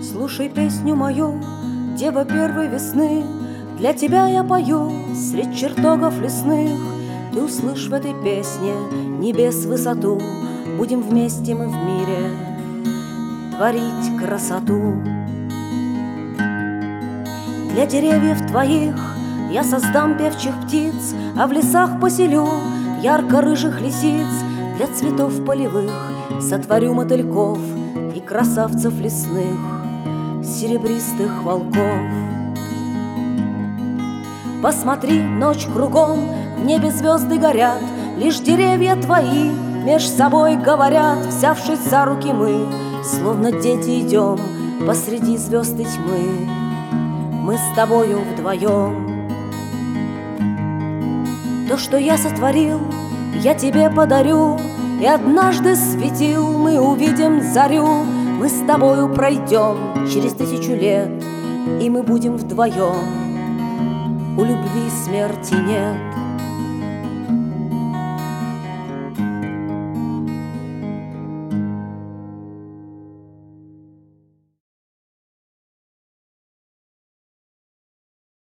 Слушай песню мою, дева первой весны, для тебя я пою средь чертогов лесных. Ты услышь в этой песне небес высоту, будем вместе мы в мире творить красоту. Для деревьев твоих я создам певчих птиц, а в лесах поселю ярко-рыжих лисиц. Для цветов полевых сотворю мотыльков и красавцев лесных, серебристых волков. Посмотри, ночь кругом, в небе звезды горят, лишь деревья твои меж собой говорят. Взявшись за руки мы, словно дети, идем посреди звезд и тьмы, мы с тобою вдвоем. То, что я сотворил, я тебе подарю, и однажды светил мы увидим зарю. Мы с тобою пройдем через 1000 лет, и мы будем вдвоем. У любви смерти нет.